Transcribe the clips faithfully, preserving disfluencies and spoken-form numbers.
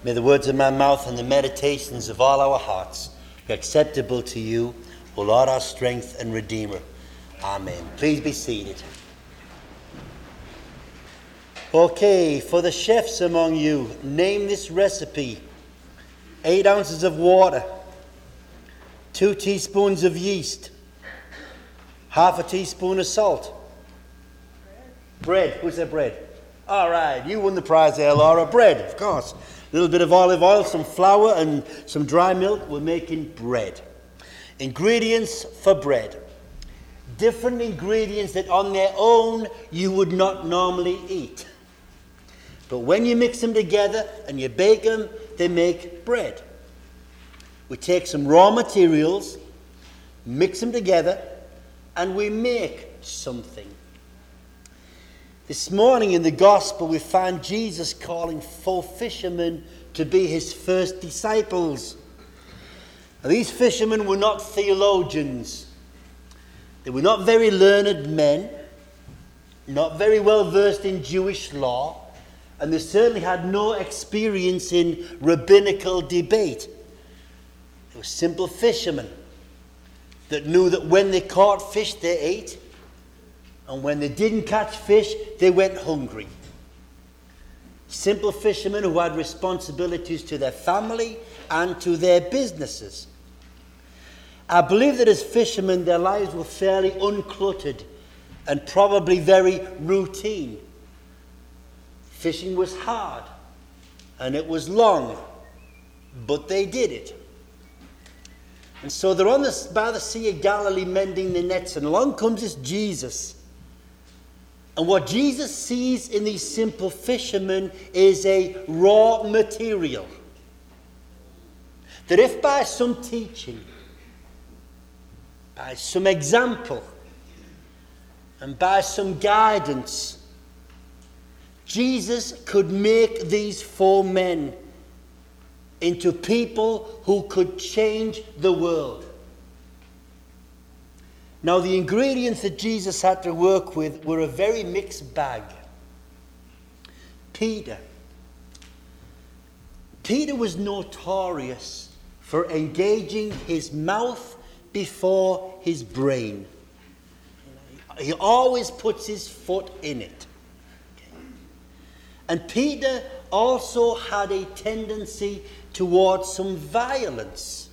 May the words of my mouth and the meditations of all our hearts be acceptable to you, O Lord, our strength and Redeemer. Amen. Please be seated. Okay, for the chefs among you, name this recipe. Eight ounces of water, two teaspoons of yeast, half a teaspoon of salt. Bread. Bread. Who's that bread? All right, you won the prize there, Laura. Bread, of course. A little bit of olive oil, some flour, and some dry milk. We're making bread. Ingredients for bread. Different ingredients that on their own you would not normally eat. But when you mix them together and you bake them, they make bread. We take some raw materials, mix them together, and we make something. This morning in the gospel we find Jesus calling four fishermen to be his first disciples. Now, these fishermen were not theologians. They were not very learned men, not very well versed in Jewish law, and they certainly had no experience in rabbinical debate. They were simple fishermen that knew that when they caught fish they ate, and when they didn't catch fish, they went hungry. Simple fishermen who had responsibilities to their family and to their businesses. I believe that as fishermen, their lives were fairly uncluttered and probably very routine. Fishing was hard and it was long, but they did it. And so they're on the, by the Sea of Galilee mending the nets, and along comes this Jesus. And what Jesus sees in these simple fishermen is a raw material. That if by some teaching, by some example, and by some guidance, Jesus could make these four men into people who could change the world. Now, the ingredients that Jesus had to work with were a very mixed bag. Peter. Peter was notorious for engaging his mouth before his brain. He always puts his foot in it. And Peter also had a tendency towards some violence,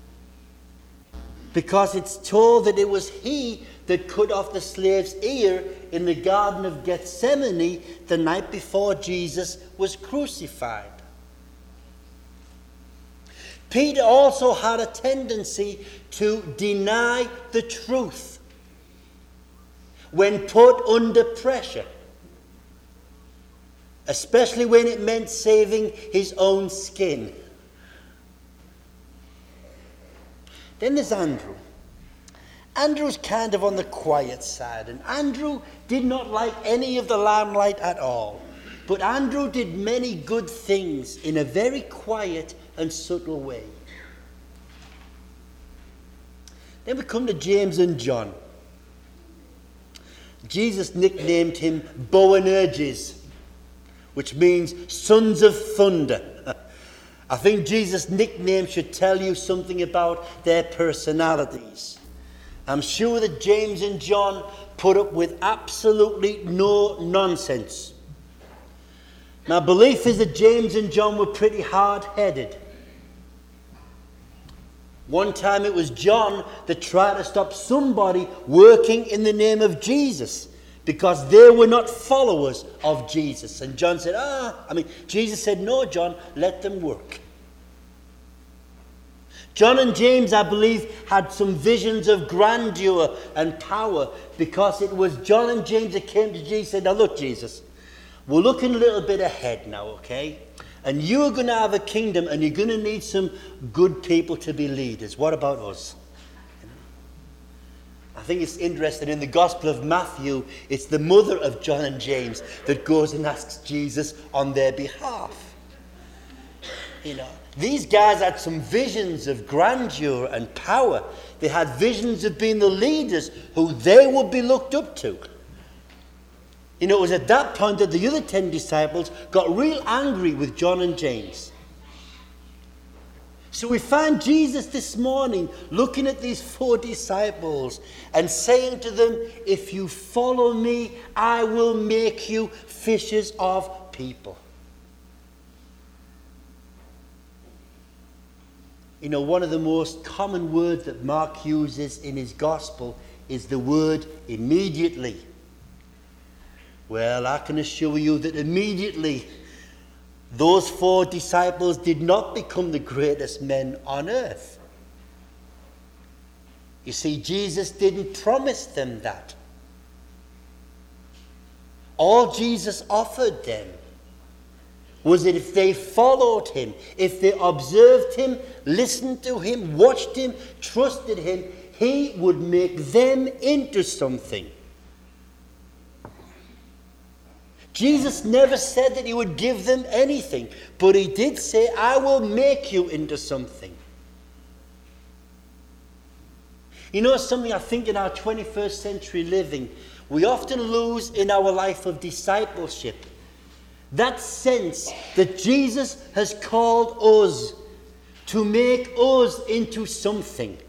because it's told that it was he that cut off the slave's ear in the Garden of Gethsemane the night before Jesus was crucified. Peter also had a tendency to deny the truth when put under pressure, especially when it meant saving his own skin. Then there's Andrew. Andrew's kind of on the quiet side, and Andrew did not like any of the limelight at all. But Andrew did many good things in a very quiet and subtle way. Then we come to James and John. Jesus nicknamed him Boanerges, which means sons of thunder. I think Jesus' nickname should tell you something about their personalities. I'm sure that James and John put up with absolutely no nonsense. My belief is that James and John were pretty hard-headed. One time it was John that tried to stop somebody working in the name of Jesus, because they were not followers of Jesus. And John said, ah, I mean, Jesus said, no, John, let them work. John and James, I believe, had some visions of grandeur and power, because it was John and James that came to Jesus and said, now look, Jesus, we're looking a little bit ahead now, okay? And you're going to have a kingdom, and you're going to need some good people to be leaders. What about us? I think it's interesting, in the Gospel of Matthew, it's the mother of John and James that goes and asks Jesus on their behalf. You know, these guys had some visions of grandeur and power. They had visions of being the leaders who they would be looked up to. You know, it was at that point that the other ten disciples got real angry with John and James. So we find Jesus this morning looking at these four disciples and saying to them, if you follow me, I will make you fishers of people. You know, one of the most common words that Mark uses in his gospel is the word immediately. Well, I can assure you that immediately those four disciples did not become the greatest men on earth. You see, Jesus didn't promise them that. All Jesus offered them was that if they followed him, if they observed him, listened to him, watched him, trusted him, he would make them into something. Jesus never said that he would give them anything, but he did say, I will make you into something. You know something I think in our twenty-first century living, we often lose in our life of discipleship. That sense that Jesus has called us to make us into something.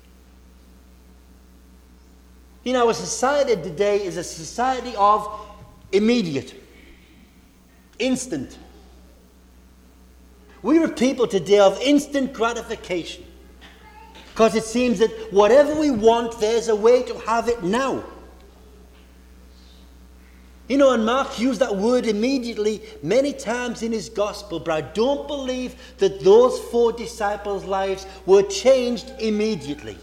You know, our society today is a society of immediate, instant. We are people today of instant gratification. Because it seems that whatever we want, there's a way to have it now. You know, and Mark used that word immediately many times in his gospel, but I don't believe that those four disciples' lives were changed immediately.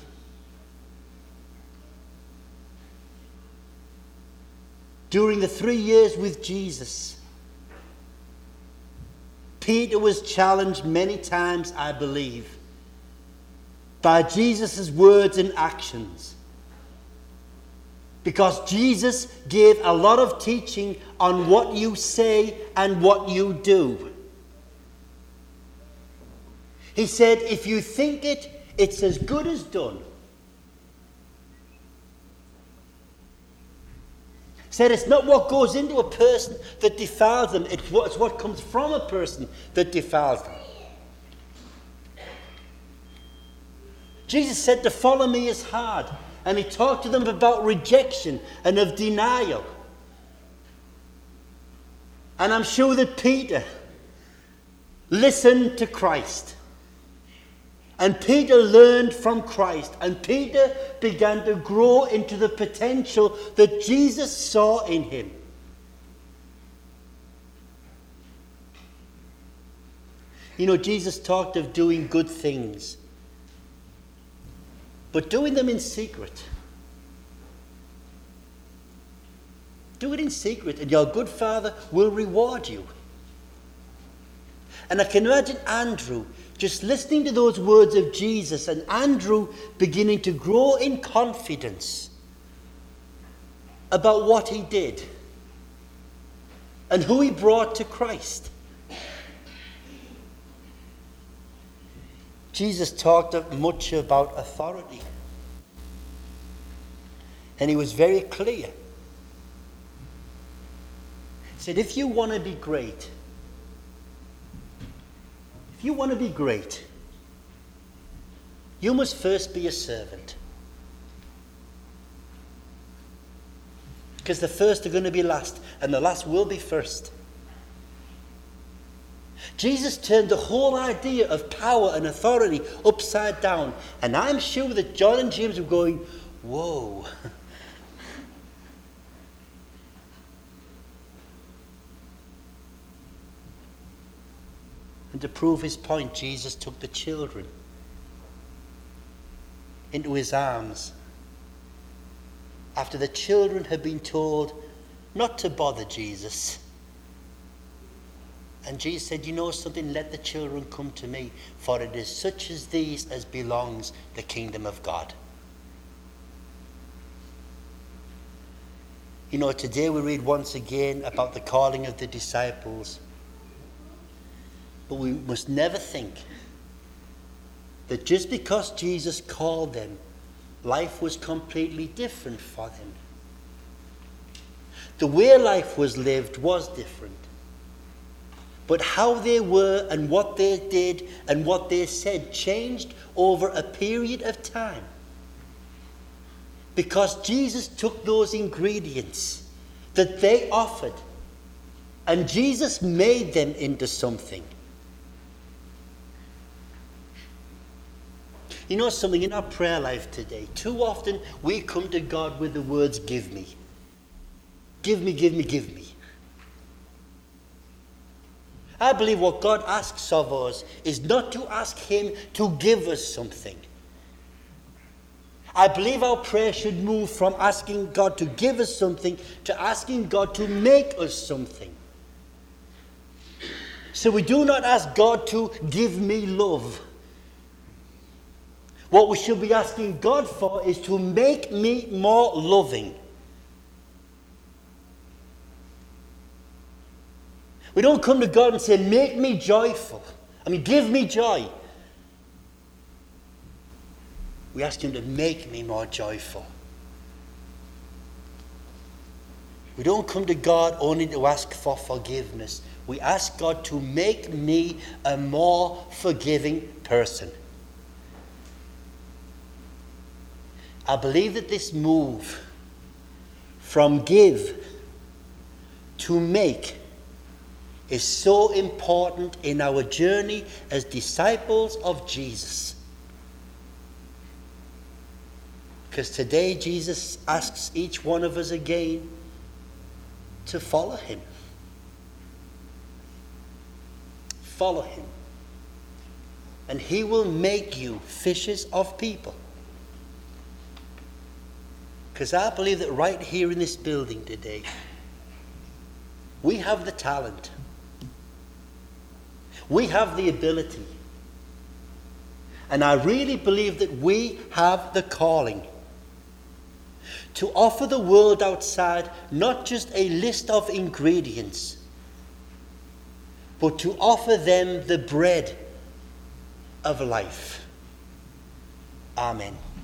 During the three years with Jesus, Peter was challenged many times, I believe, by Jesus' words and actions. Because Jesus gave a lot of teaching on what you say and what you do. He said, if you think it, it's as good as done. He said, it's not what goes into a person that defiles them, it's what, it's what comes from a person that defiles them. Jesus said to follow me is hard. And he talked to them about rejection and of denial. And I'm sure that Peter listened to Christ. And Peter learned from Christ. And Peter began to grow into the potential that Jesus saw in him. You know, Jesus talked of doing good things, but doing them in secret. Do it in secret, and your good Father will reward you. And I can imagine Andrew just listening to those words of Jesus, and Andrew beginning to grow in confidence about what he did and who he brought to Christ. Jesus talked much about authority. And he was very clear. He said, if you want to be great, if you want to be great, you must first be a servant. Because the first are going to be last, and the last will be first. Jesus turned the whole idea of power and authority upside down. And I'm sure that John and James were going, whoa. And to prove his point, Jesus took the children into his arms after the children had been told not to bother Jesus. And Jesus said, you know something, let the children come to me, for it is such as these as belongs the kingdom of God. You know, today we read once again about the calling of the disciples. But we must never think that just because Jesus called them, life was completely different for them. The way life was lived was different. But how they were and what they did and what they said changed over a period of time. Because Jesus took those ingredients that they offered and Jesus made them into something. You know something, in our prayer life today, too often we come to God with the words, give me. Give me, give me, give me. I believe what God asks of us is not to ask him to give us something. I believe our prayer should move from asking God to give us something to asking God to make us something. So we do not ask God to give me love. What we should be asking God for is to make me more loving. We don't come to God and say, make me joyful. I mean, give me joy. We ask him to make me more joyful. We don't come to God only to ask for forgiveness. We ask God to make me a more forgiving person. I believe that this move from give to make is so important in our journey as disciples of Jesus. Because today Jesus asks each one of us again to follow him. Follow him. And he will make you fishers of people. Because I believe that right here in this building today, we have the talent. We have the ability. And I really believe that we have the calling to offer the world outside not just a list of ingredients, but to offer them the bread of life. Amen.